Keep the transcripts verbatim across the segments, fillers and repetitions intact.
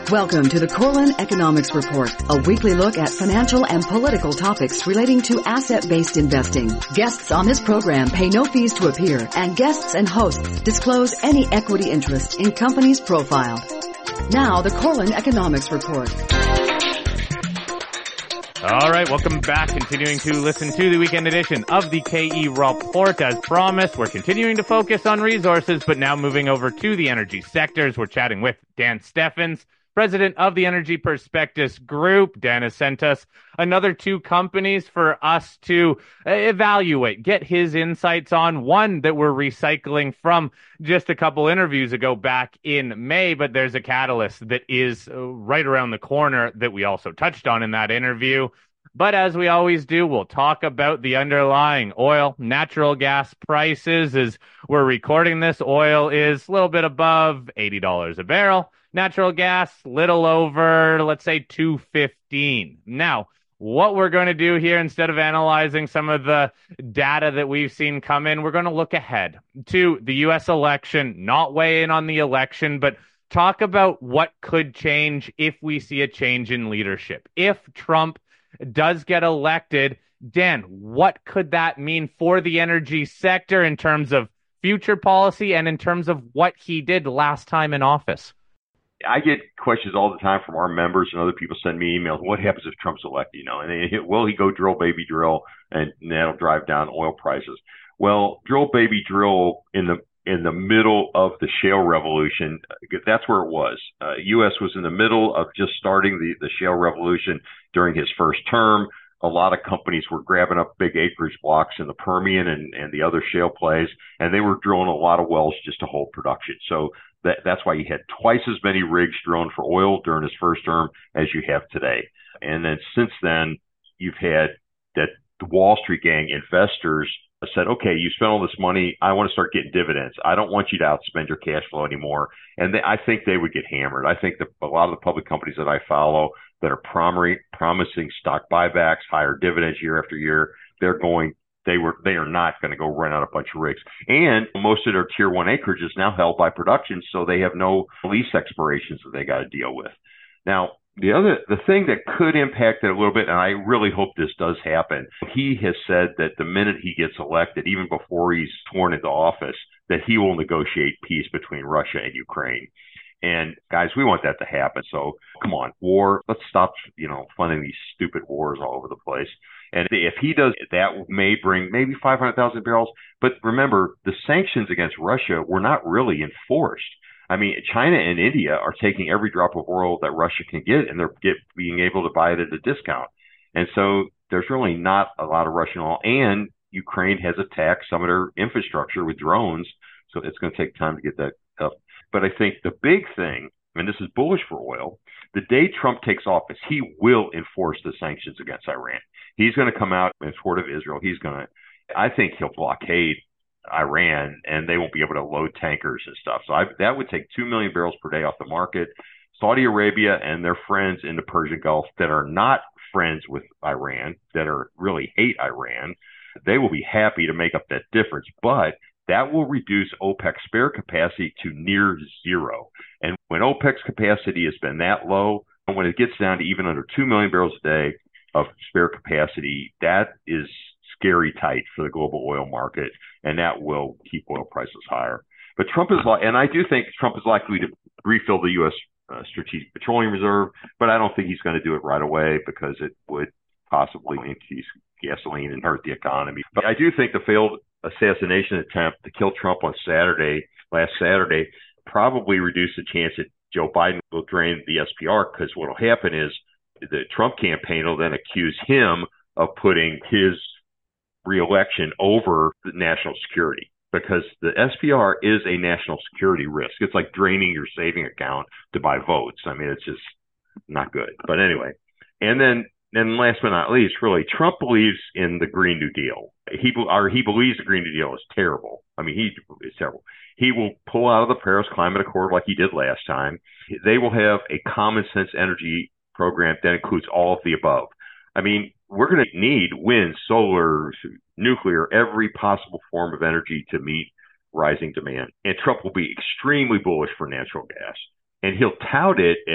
Welcome to the Corlin Economics Report, a weekly look at financial and political topics relating to asset-based investing. Guests on this program pay no fees to appear, and guests and hosts disclose any equity interest in companies profiled. Now, the Corlin Economics Report. All right, welcome back. Continuing to listen to the weekend edition of the K E Report. As promised, we're continuing to focus on resources, but now moving over to the energy sectors. We're chatting with Dan Steffens, president of the Energy Prospectus Group. Dan has sent us another two companies for us to evaluate, get his insights on. One that we're recycling from just a couple interviews ago back in May, but there's a catalyst that is right around the corner that we also touched on in that interview. But as we always do, we'll talk about the underlying oil, natural gas prices. As we're recording this, oil is a little bit above eighty dollars a barrel. Natural gas, little over, let's say, two fifteen. Now, what we're going to do here, instead of analyzing some of the data that we've seen come in, we're going to look ahead to the U S election, not weigh in on the election, but talk about what could change if we see a change in leadership. If Trump does get elected, Dan, what could that mean for the energy sector in terms of future policy and in terms of what he did last time in office? I get questions all the time from our members, and other people send me emails. What happens if Trump's elected? You know, and they, will he go drill, baby, drill, and that'll drive down oil prices? Well, drill, baby, drill in the in the middle of the shale revolution. That's where it was. Uh, U S was in the middle of just starting the the shale revolution during his first term. A lot of companies were grabbing up big acreage blocks in the Permian and, and the other shale plays, and they were drilling a lot of wells just to hold production. So that, that's why you had twice as many rigs drilling for oil during his first term as you have today. And then since then, you've had that the Wall Street gang investors said, okay, you spent all this money. I want to start getting dividends. I don't want you to outspend your cash flow anymore. And they, I think they would get hammered. I think that a lot of the public companies that I follow that are prom- promising stock buybacks, higher dividends year after year, they're going, they were, they are not going to go run out a bunch of rigs. And most of their tier one acreage is now held by production, so they have no lease expirations that they got to deal with. Now, the other, the thing that could impact it a little bit, and I really hope this does happen, he has said that the minute he gets elected, even before he's sworn into office, that he will negotiate peace between Russia and Ukraine. And guys, we want that to happen. So come on, war, let's stop, you know, funding these stupid wars all over the place. And if he does, that may bring maybe five hundred thousand barrels. But remember, the sanctions against Russia were not really enforced. I mean, China and India are taking every drop of oil that Russia can get, and they're get, being able to buy it at a discount. And so there's really not a lot of Russian oil. And Ukraine has attacked some of their infrastructure with drones, so it's going to take time to get that up. But I think the big thing, and this is bullish for oil, the day Trump takes office, he will enforce the sanctions against Iran. He's going to come out in support of Israel. He's going to, I think he'll blockade Iran, and they won't be able to load tankers and stuff. So I, that would take two million barrels per day off the market. Saudi Arabia and their friends in the Persian Gulf that are not friends with Iran, that are really hate Iran, they will be happy to make up that difference. But that will reduce OPEC's spare capacity to near zero. And when OPEC's capacity has been that low, and when it gets down to even under two million barrels a day of spare capacity, that is scary tight for the global oil market, and that will keep oil prices higher. But Trump is, li- and I do think Trump is likely to refill the U S uh, Strategic Petroleum Reserve, but I don't think he's going to do it right away because it would possibly increase gasoline and hurt the economy. But I do think the failed assassination attempt to kill Trump on Saturday, last Saturday, probably reduced the chance that Joe Biden will drain the S P R, because what will happen is the Trump campaign will then accuse him of putting his reelection over the national security, because the S P R is a national security risk. It's like draining your saving account to buy votes. I mean, it's just not good. But anyway, and then and last but not least, really, Trump believes in the Green New Deal. He or he believes the Green New Deal is terrible. I mean, he is terrible. He will pull out of the Paris Climate Accord like he did last time. They will have a common sense energy program that includes all of the above. I mean, we're going to need wind, solar, nuclear, every possible form of energy to meet rising demand. And Trump will be extremely bullish for natural gas. And he'll tout it as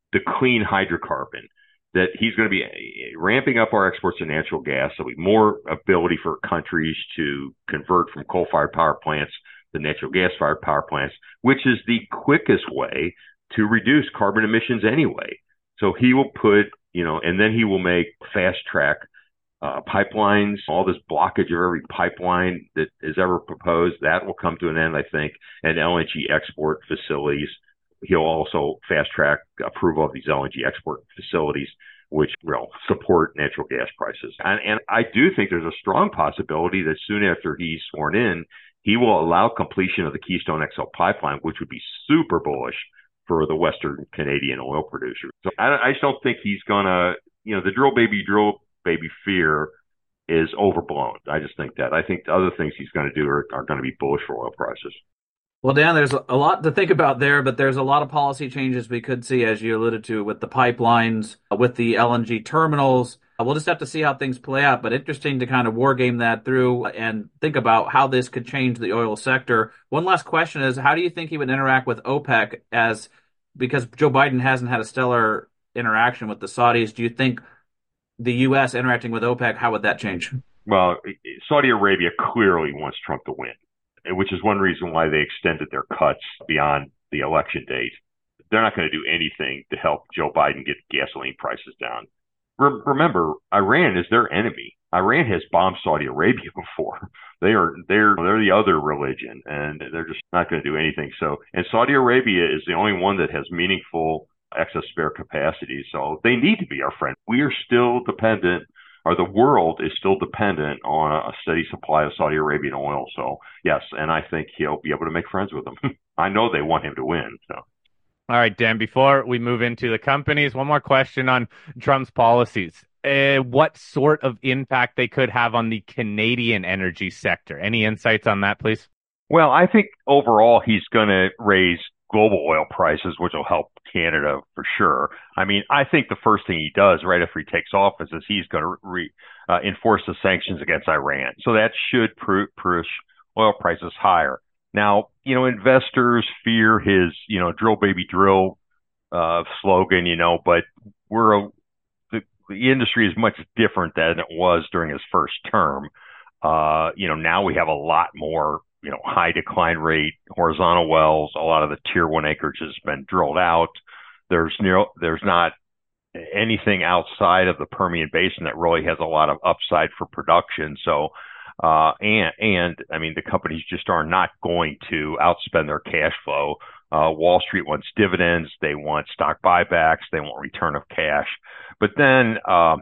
the clean hydrocarbon, that he's going to be ramping up our exports of natural gas. There'll be more ability for countries to convert from coal-fired power plants to natural gas-fired power plants, which is the quickest way to reduce carbon emissions anyway. So he will put, you know, and then he will make fast-track uh, pipelines, all this blockage of every pipeline that is ever proposed, that will come to an end, I think, and L N G export facilities. He'll also fast-track approval of these L N G export facilities, which will support natural gas prices. And, and I do think there's a strong possibility that soon after he's sworn in, he will allow completion of the Keystone X L pipeline, which would be super bullish for the Western Canadian oil producers. So I, I just don't think he's going to, you know, the drill baby, drill baby fear is overblown. I just think that. I think the other things he's going to do are, are going to be bullish for oil prices. Well, Dan, there's a lot to think about there, but there's a lot of policy changes we could see, as you alluded to, with the pipelines, with the L N G terminals. We'll just have to see how things play out, but interesting to kind of war game that through and think about how this could change the oil sector. One last question is, how do you think he would interact with OPEC, as because Joe Biden hasn't had a stellar interaction with the Saudis? Do you think the U S interacting with OPEC, how would that change? Well, Saudi Arabia clearly wants Trump to win, which is one reason why they extended their cuts beyond the election date. They're not going to do anything to help Joe Biden get gasoline prices down. Re- remember, Iran is their enemy. Iran has bombed Saudi Arabia before. They are they're they're the other religion, and they're just not going to do anything. So, and Saudi Arabia is the only one that has meaningful excess spare capacity. So they need to be our friend. We are still dependent, or the world is still dependent on a steady supply of Saudi Arabian oil. So yes, and I think he'll be able to make friends with them. I know they want him to win. So. All right, Dan, before we move into the companies, one more question on Trump's policies. Uh, what sort of impact they could have on the Canadian energy sector? Any insights on that, please? Well, I think overall he's going to raise global oil prices, which will help Canada for sure. I mean, I think the first thing he does right after he takes office is he's going to re, uh, enforce the sanctions against Iran. So that should pr- push oil prices higher. Now, you know, investors fear his, you know, drill baby drill uh, slogan, you know, but we're a, the, the industry is much different than it was during his first term. Uh, you know, now we have a lot more, you know, high decline rate horizontal wells. A lot of the tier one acreage has been drilled out. There's near, there's not anything outside of the Permian Basin that really has a lot of upside for production. So, uh, and, and I mean, the companies just are not going to outspend their cash flow. Uh, Wall Street wants dividends. They want stock buybacks. They want return of cash. But then, um,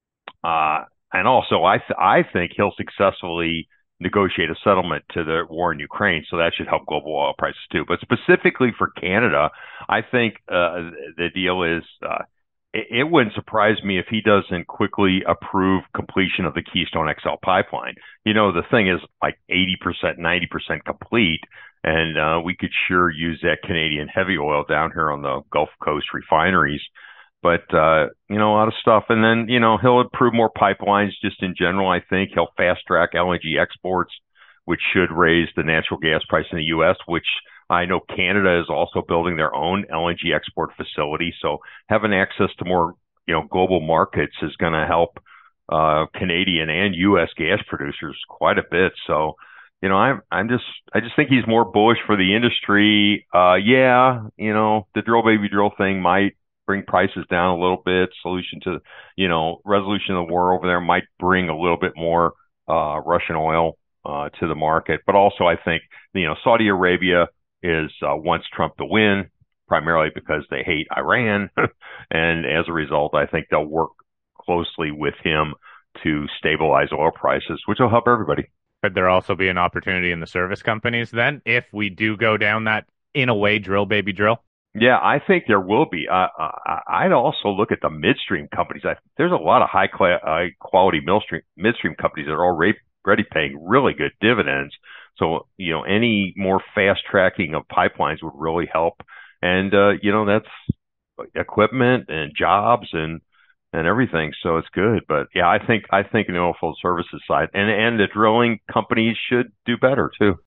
uh, and also I, th- I think he'll successfully negotiate a settlement to the war in Ukraine, so that should help global oil prices too. But specifically for Canada, I think uh, the deal is uh, it, it wouldn't surprise me if he doesn't quickly approve completion of the Keystone X L pipeline. You know, the thing is like eighty percent, ninety percent complete, and uh, we could sure use that Canadian heavy oil down here on the Gulf Coast refineries. But, uh, you know, a lot of stuff. And then, you know, he'll approve more pipelines just in general. I think he'll fast track L N G exports, which should raise the natural gas price in the U S, which I know Canada is also building their own L N G export facility. So having access to more, you know, global markets is going to help uh, Canadian and U S gas producers quite a bit. So, you know, I'm, I'm just, I just think he's more bullish for the industry. Uh, yeah, you know, the drill baby drill thing might bring prices down a little bit. Solution to, you know, resolution of the war over there might bring a little bit more uh, Russian oil uh, to the market. But also, I think, you know, Saudi Arabia is uh, wants Trump to win, primarily because they hate Iran. And as a result, I think they'll work closely with him to stabilize oil prices, which will help everybody. Could there also be an opportunity in the service companies then, if we do go down that, in a way, drill baby drill? Yeah, I think there will be. Uh, I'd also look at the midstream companies. I, there's a lot of high, cl- high quality midstream, midstream companies that are already, already paying really good dividends. So, you know, any more fast tracking of pipelines would really help. And, uh, you know, that's equipment and jobs and, and everything. So it's good. But yeah, I think, I think in the oilfield services side and, and the drilling companies should do better too.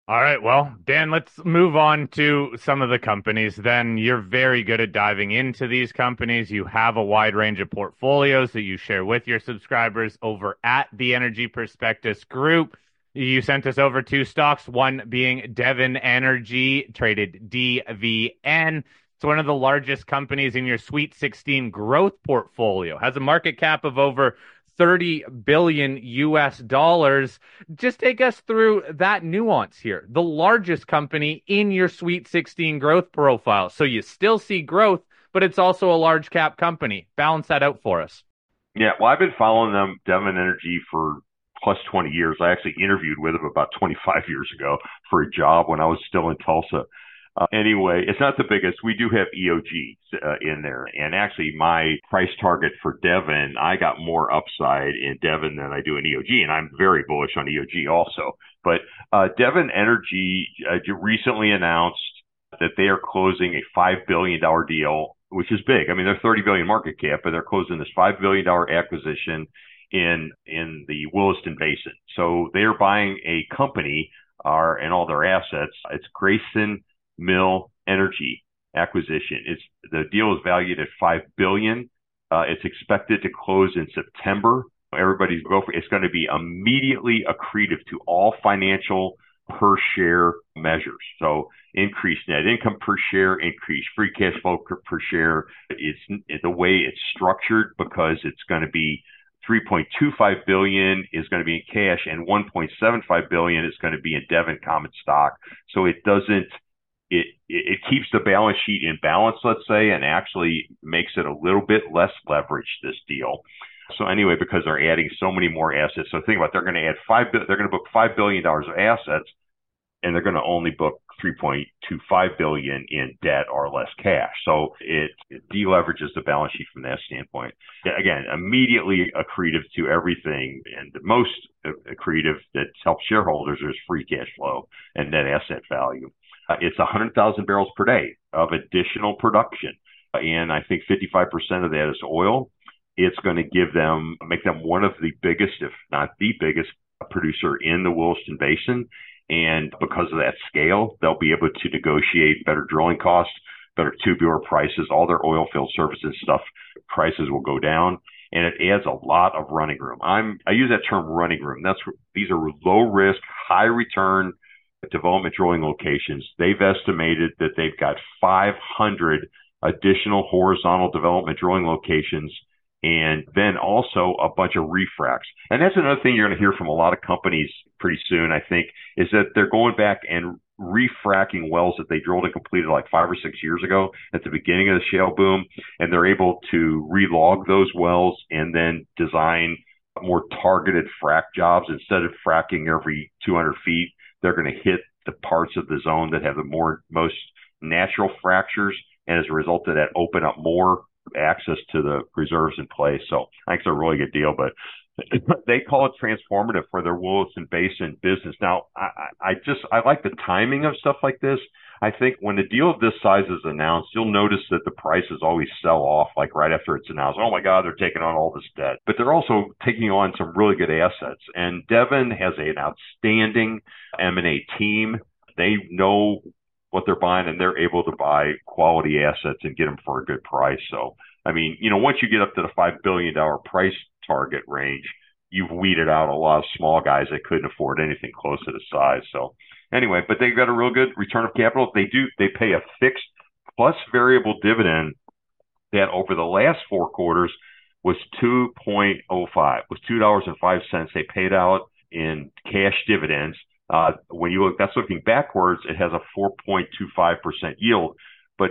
All right, well, Dan, let's move on to some of the companies. Then you're very good at diving into these companies. You have a wide range of portfolios that you share with your subscribers over at the Energy Prospectus Group. You sent us over two stocks, one being Devon Energy, traded D V N. It's one of the largest companies in your Sweet sixteen growth portfolio. Has a market cap of over thirty billion U S dollars. Just take us through that nuance here. The largest company in your Sweet sixteen growth profile. So you still see growth, but it's also a large cap company. Balance that out for us. Yeah, well, I've been following them, Devon Energy, for plus twenty years. I actually interviewed with them about twenty-five years ago for a job when I was still in Tulsa. Uh, anyway, it's not the biggest. We do have E O G uh, in there. And actually, my price target for Devon, I got more upside in Devon than I do in E O G. And I'm very bullish on E O G also. But uh, Devon Energy uh, recently announced that they are closing a five billion dollars deal, which is big. I mean, they're thirty billion dollars market cap, but they're closing this five billion dollars acquisition in in the Williston Basin. So they're buying a company uh, and all their assets. It's Grayson Mill Energy acquisition. It's the deal is valued at five billion dollars. Uh, it's expected to close in September. Everybody's go for it's going to be immediately accretive to all financial per share measures. So increased net income per share, increased free cash flow per share. It's, it's the way it's structured because it's going to be three point two five billion dollars is going to be in cash and one point seven five billion dollars is going to be in Devon common stock. So it doesn't It, it keeps the balance sheet in balance, let's say, and actually makes it a little bit less leveraged, this deal. So anyway, because they're adding so many more assets. So think about it, they're going to add five, they're going to book five billion dollars of assets, and they're going to only book three point two five billion dollars in debt or less cash. So it, it deleverages the balance sheet from that standpoint. Again, immediately accretive to everything, and the most accretive that helps shareholders is free cash flow and net asset value. Uh, it's one hundred thousand barrels per day of additional production. Uh, and I think fifty-five percent of that is oil. It's going to give them, make them one of the biggest, if not the biggest producer in the Williston Basin. And because of that scale, they'll be able to negotiate better drilling costs, better tubular prices, all their oil field services stuff, prices will go down. And it adds a lot of running room. I'm, I use that term running room. That's, these are low risk, high return development drilling locations. They've estimated that they've got five hundred additional horizontal development drilling locations, and then also a bunch of refracs. And that's another thing you're going to hear from a lot of companies pretty soon, I think, is that they're going back and refracking wells that they drilled and completed like five or six years ago at the beginning of the shale boom, and they're able to relog those wells and then design more targeted frac jobs. Instead of fracking every two hundred feet, they're going to hit the parts of the zone that have the more most natural fractures, and as a result of that, open up more access to the reserves in place. So I think it's a really good deal, but they call it transformative for their Williston Basin business. Now, I, I just I like the timing of stuff like this. I think when a deal of this size is announced, you'll notice that the prices always sell off like right after it's announced. Oh my God, they're taking on all this debt. But they're also taking on some really good assets. And Devon has an outstanding M and A team. They know what they're buying, and they're able to buy quality assets and get them for a good price. So, I mean, you know, once you get up to the five billion dollars price target range, you've weeded out a lot of small guys that couldn't afford anything close to the size. So anyway, but they've got a real good return of capital. They do, they pay a fixed plus variable dividend that over the last four quarters was two point oh five, was two dollars and five cents. They paid out in cash dividends. Uh, when you look, that's looking backwards, it has a four point two five percent yield. But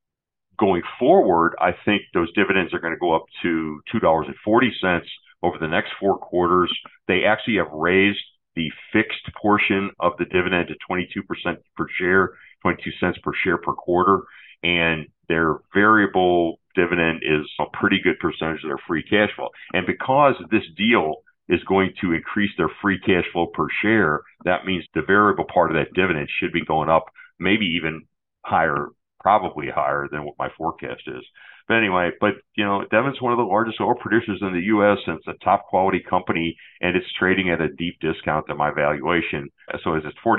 going forward, I think those dividends are going to go up to two dollars and forty cents over the next four quarters. They actually have raised the fixed portion of the dividend to twenty-two percent per share, twenty-two cents per share per quarter. And their variable dividend is a pretty good percentage of their free cash flow. And because this deal is going to increase their free cash flow per share, that means the variable part of that dividend should be going up, maybe even higher, probably higher than what my forecast is. But anyway, but, you know, Devon's one of the largest oil producers in the U S, and it's a top quality company, and it's trading at a deep discount to my valuation. So it's forty-eight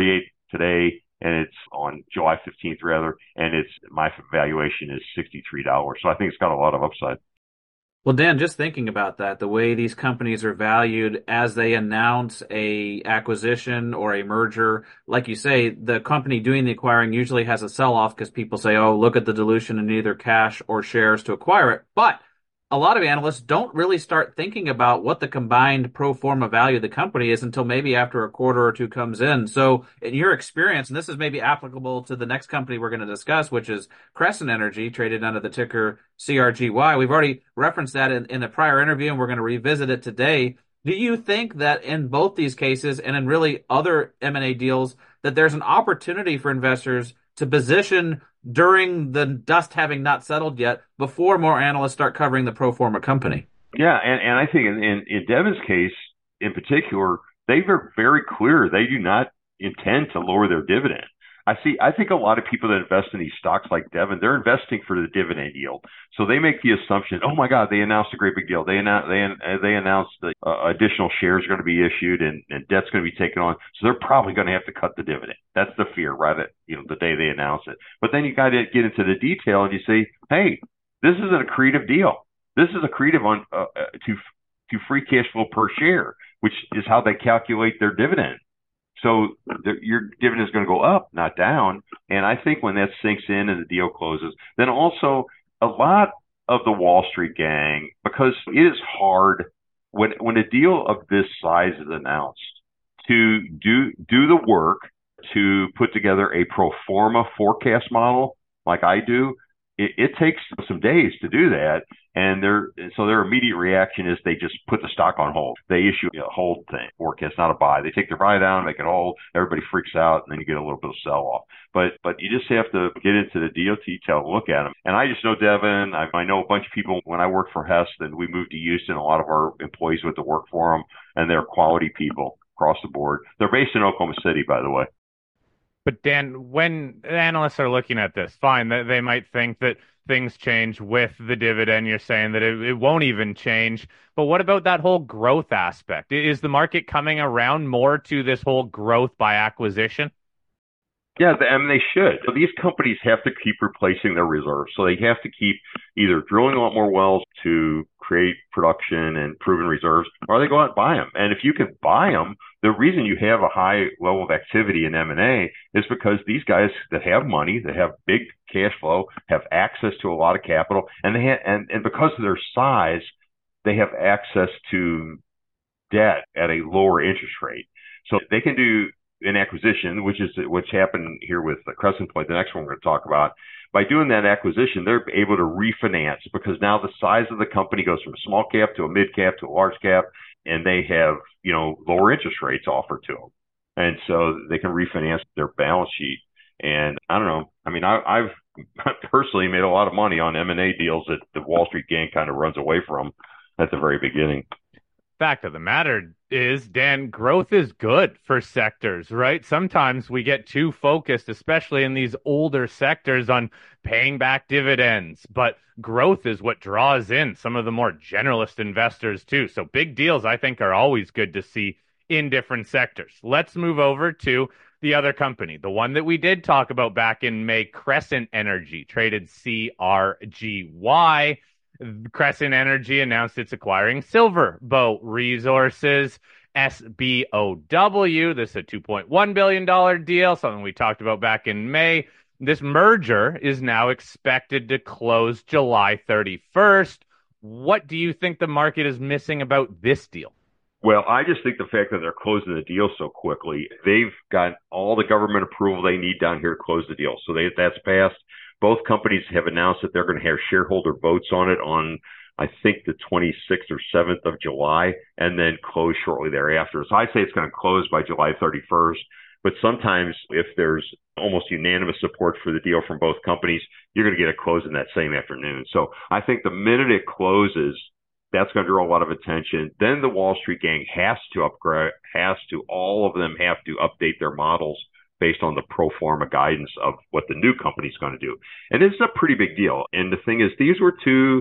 today, and it's on July fifteenth rather, and it's my valuation is sixty-three dollars. So I think it's got a lot of upside. Well, Dan, just thinking about that, the way these companies are valued as they announce a acquisition or a merger, like you say, the company doing the acquiring usually has a sell-off because people say, oh, look at the dilution in either cash or shares to acquire it. But a lot of analysts don't really start thinking about what the combined pro forma value of the company is until maybe after a quarter or two comes in. So in your experience, and this is maybe applicable to the next company we're going to discuss, which is Crescent Energy, traded under the ticker C R G Y. We've already referenced that in, in the prior interview, and we're going to revisit it today. Do you think that in both these cases and in really other M and A deals that there's an opportunity for investors to position during the dust having not settled yet before more analysts start covering the pro forma company? Yeah, and, and I think in, in, in Devon's case in particular, they were very clear they do not intend to lower their dividend. I see. I think a lot of people that invest in these stocks like Devon, they're investing for the dividend yield. So they make the assumption, oh my God, they announced a great big deal. They announced they they announced that uh, additional shares are going to be issued and, and debt's going to be taken on. So they're probably going to have to cut the dividend. That's the fear, right? At, you know, the day they announce it. But then you got to get into the detail and you say, hey, this is an accretive deal. This is accretive on uh, to to free cash flow per share, which is how they calculate their dividend. So the, your dividend is going to go up, not down. And I think when that sinks in and the deal closes, then also a lot of the Wall Street gang, because it is hard when when a deal of this size is announced to do do the work to put together a pro forma forecast model like I do. It, it takes some days to do that. And their so their immediate reaction is they just put the stock on hold. They issue a hold thing, forecast, not a buy. They take their buy down, make it hold. Everybody freaks out, and then you get a little bit of sell off. But but you just have to get into the deal detail and look at them. And I just know Devon. I, I know a bunch of people when I worked for Hess, and we moved to Houston. A lot of our employees went to work for them, and they're quality people across the board. They're based in Oklahoma City, by the way. But Dan, when analysts are looking at this, fine, they, they might think that things change with the dividend. You're saying that it, it won't even change. But what about that whole growth aspect? Is the market coming around more to this whole growth by acquisition? Yeah, I mean, they should. So these companies have to keep replacing their reserves. So they have to keep either drilling a lot more wells to create production and proven reserves, or they go out and buy them. And if you can buy them, the reason you have a high level of activity in M and A is because these guys that have money, that have big cash flow, have access to a lot of capital, and they ha- and, and because of their size, they have access to debt at a lower interest rate. So they can do an acquisition, which is what's happened here with Crescent Point, the next one we're going to talk about. By doing that acquisition, they're able to refinance because now the size of the company goes from a small cap to a mid cap to a large cap, and they have, you know, lower interest rates offered to them. And so they can refinance their balance sheet. And I don't know. I mean, I, I've personally made a lot of money on M and A deals that the Wall Street gang kind of runs away from at the very beginning. Fact of the matter is, Dan, growth is good for sectors, right? Sometimes we get too focused, especially in these older sectors, on paying back dividends. But growth is what draws in some of the more generalist investors, too. So big deals, I think, are always good to see in different sectors. Let's move over to the other company, the one that we did talk about back in May, Crescent Energy, traded C R G Y. Crescent Energy announced it's acquiring SilverBow Resources, S B O W. This is a two point one billion dollars deal, something we talked about back in May. This merger is now expected to close July thirty-first. What do you think the market is missing about this deal? Well, I just think the fact that they're closing the deal so quickly, they've got all the government approval they need down here to close the deal. So they, that's passed. Both companies have announced that they're going to have shareholder votes on it on, I think, the twenty-sixth or seventh of July, and then close shortly thereafter. So I say it's going to close by July thirty-first. But sometimes if there's almost unanimous support for the deal from both companies, you're going to get it closed in that same afternoon. So I think the minute it closes, that's going to draw a lot of attention. Then the Wall Street gang has to upgrade, has to, all of them have to update their models based on the pro forma guidance of what the new company's going to do. And it's a pretty big deal. And the thing is, these were two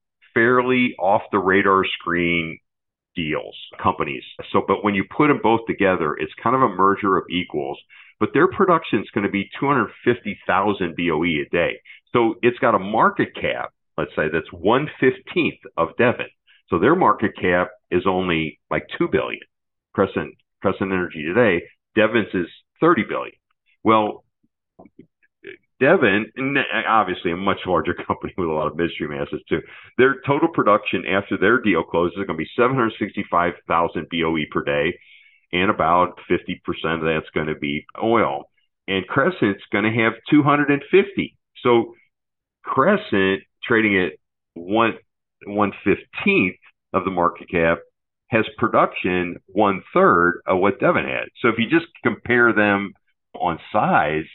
fairly off the radar screen deals, companies. So, but when you put them both together, it's kind of a merger of equals but their production is going to be two hundred fifty thousand B O E a day. So it's got a market cap, let's say, that's one fifteenth of Devon. So their market cap is only like two billion. Crescent Crescent Energy today, Devon's is thirty billion. Well, Devon, and obviously a much larger company with a lot of midstream assets too, their total production after their deal closes is going to be seven hundred sixty-five thousand B O E per day, and about fifty percent of that's going to be oil. And Crescent's going to have two hundred fifty. So Crescent, trading at one one fifteenth of the market cap, has production one third of what Devon had. So if you just compare them on size,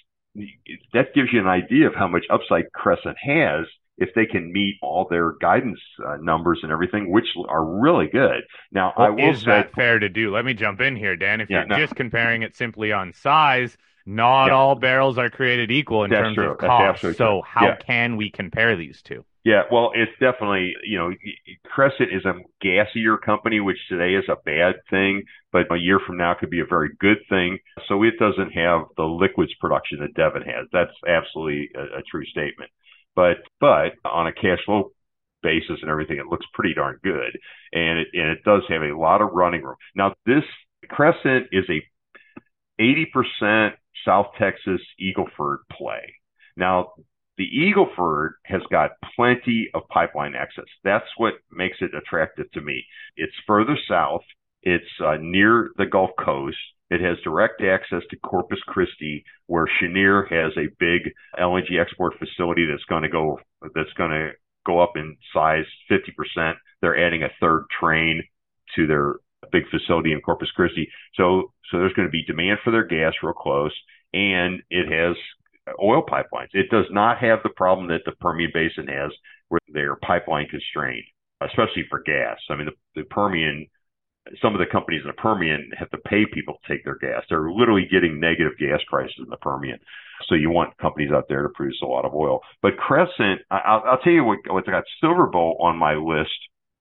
that gives you an idea of how much upside Crescent has if they can meet all their guidance uh, numbers and everything, which are really good. Now, well, I will is say, that fair to do? Let me jump in here, Dan. If yeah, you're no. just comparing it simply on size, not yeah. all barrels are created equal in That's terms true. of cost. So true. how yeah. can we compare these two? Yeah, well, it's definitely, you know, Crescent is a gassier company, which today is a bad thing, but a year from now could be a very good thing. So it doesn't have the liquids production that Devon has. That's absolutely a, a true statement. But but on a cash flow basis and everything, it looks pretty darn good. And it, and it does have a lot of running room. Now, this Crescent is a eighty percent South Texas Eagle Ford play. Now, the Eagle Ford has got plenty of pipeline access. That's what makes it attractive to me. It's further south. It's uh, near the Gulf Coast. It has direct access to Corpus Christi, where Cheniere has a big L N G export facility that's going to go that's going to go up in size fifty percent. They're adding a third train to their big facility in Corpus Christi. So so there's going to be demand for their gas real close, and it has oil pipelines. It does not have the problem that the Permian Basin has, where they're pipeline constrained, especially for gas. I mean, the, the Permian, some of the companies in the Permian have to pay people to take their gas. They're literally getting negative gas prices in the Permian. So you want companies out there to produce a lot of oil. But Crescent, I'll, I'll tell you what, what's got SilverBow on my list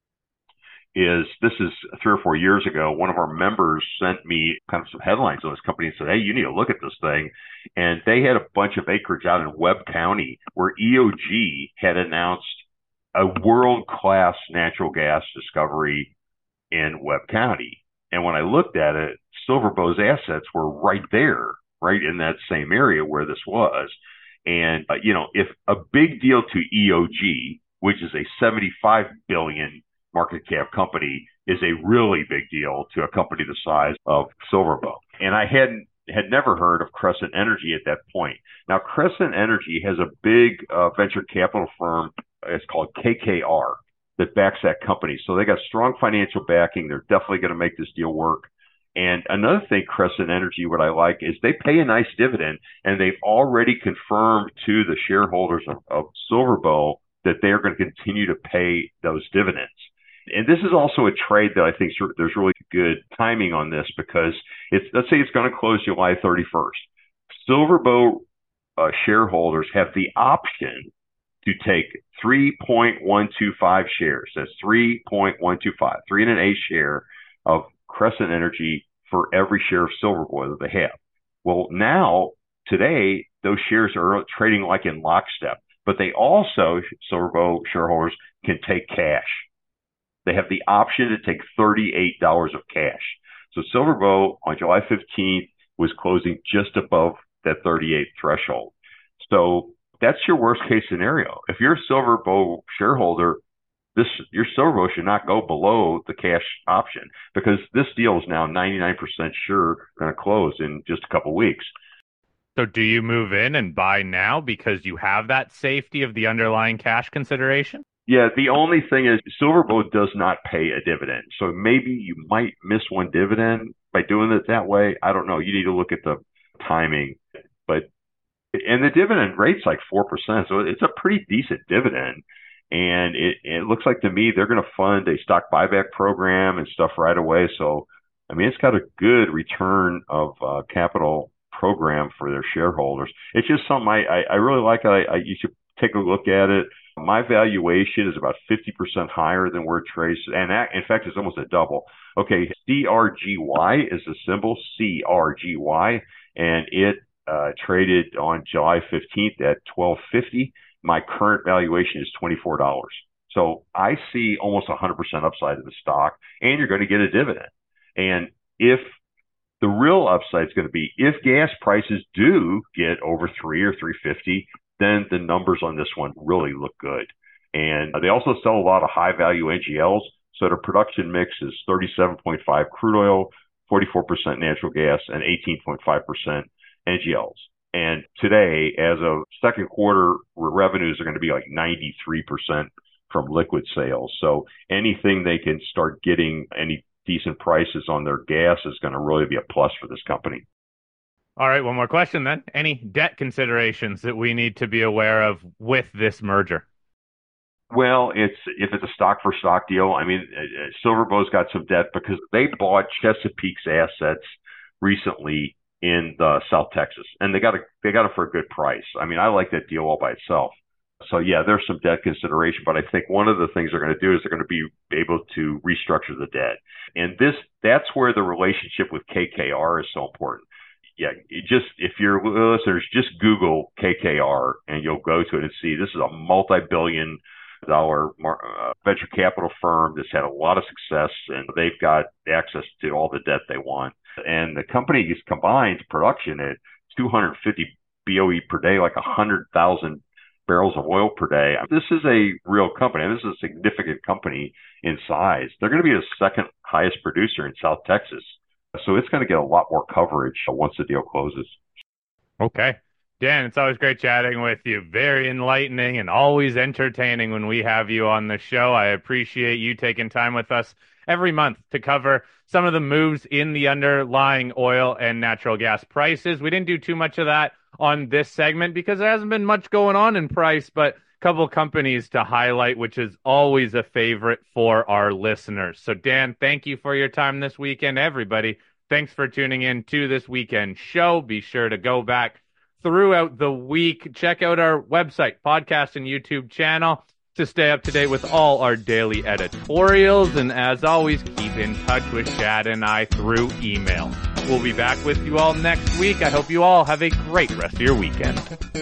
is, this is three or four years ago, one of our members sent me kind of some headlines on this company and said, hey, you need to look at this thing. And they had a bunch of acreage out in Webb County where E O G had announced a world-class natural gas discovery in Webb County. And when I looked at it, SilverBow's assets were right there, right in that same area where this was. And, uh, you know, if a big deal to E O G, which is a seventy-five billion dollars market cap company, is a really big deal to a company the size of SilverBow. And I hadn't had never heard of Crescent Energy at that point. Now, Crescent Energy has a big uh, venture capital firm. It's called K K R that backs that company. So they got strong financial backing. They're definitely going to make this deal work. And another thing, Crescent Energy, what I like is they pay a nice dividend, and they've already confirmed to the shareholders of, of SilverBow that they're going to continue to pay those dividends. And this is also a trade that I think there's really good timing on this, because it's, let's say it's going to close July thirty-first. SilverBow uh, shareholders have the option to take three point one two five shares. That's three point one two five, three and an eighth share of Crescent Energy for every share of SilverBow that they have. Well, now, today, those shares are trading like in lockstep, but they also, SilverBow shareholders, can take cash. They have the option to take thirty-eight dollars of cash. So SilverBow on July fifteenth was closing just above that thirty-eight threshold. So that's your worst case scenario. If you're a SilverBow shareholder, this your SilverBow should not go below the cash option, because this deal is now ninety-nine percent sure going to close in just a couple weeks. So do you move in and buy now because you have that safety of the underlying cash consideration? Yeah, the only thing is SilverBow does not pay a dividend. So maybe you might miss one dividend by doing it that way. I don't know. You need to look at the timing. But and the dividend rate's like four percent. So it's a pretty decent dividend. And it, it looks like to me they're going to fund a stock buyback program and stuff right away. So, I mean, it's got a good return of uh, capital program for their shareholders. It's just something I, I, I really like. I, I You should take a look at it. My valuation is about fifty percent higher than where it trades. And that, in fact, it's almost a double. Okay, C R G Y is the symbol, C R G Y. and it uh, traded on July fifteenth at twelve fifty. My current valuation is twenty-four dollars. So I see almost one hundred percent upside in the stock, and you're going to get a dividend. And if the real upside is going to be if gas prices do get over three or three fifty, then the numbers on this one really look good. And they also sell a lot of high value N G Ls. So their production mix is thirty-seven point five crude oil, forty-four percent natural gas, and eighteen point five percent N G Ls. And today, as of second quarter, revenues are going to be like ninety-three percent from liquid sales. So anything they can start getting any decent prices on their gas is going to really be a plus for this company. All right, one more question then. Any debt considerations that we need to be aware of with this merger? Well, it's if it's a stock for stock deal. I mean, SilverBow's got some debt because they bought Chesapeake's assets recently in the South Texas, and they got it. They got it for a good price. I mean, I like that deal all by itself. So yeah, there's some debt consideration, but I think one of the things they're going to do is they're going to be able to restructure the debt, and this that's where the relationship with K K R is so important. Yeah, it just if you're listeners, just Google K K R and you'll go to it and see this is a multi-billion dollar uh, venture capital firm that's had a lot of success, and they've got access to all the debt they want. And the company combines production at two hundred fifty B O E per day, like one hundred thousand barrels of oil per day. This is a real company. This is a significant company in size. They're going to be the second highest producer in South Texas. So it's going to get a lot more coverage once the deal closes. Okay. Dan, it's always great chatting with you. Very enlightening and always entertaining when we have you on the show. I appreciate you taking time with us every month to cover some of the moves in the underlying oil and natural gas prices. We didn't do too much of that on this segment because there hasn't been much going on in price, but a couple companies to highlight, which is always a favorite for our listeners. So Dan, thank you for your time this weekend. Everybody, thanks for tuning in to this weekend show. Be sure to go back throughout the week. Check out our website, podcast, and YouTube channel to stay up to date with all our daily editorials. And as always, keep in touch with Chad and I through email. We'll be back with you all next week. I hope you all have a great rest of your weekend.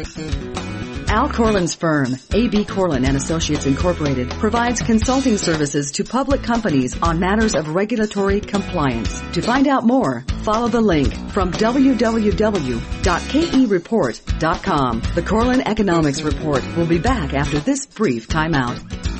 Al Corlin's firm, A B Corlin and Associates Incorporated, provides consulting services to public companies on matters of regulatory compliance. To find out more, follow the link from w w w dot k e report dot com. The Corlin Economics Report will be back after this brief timeout.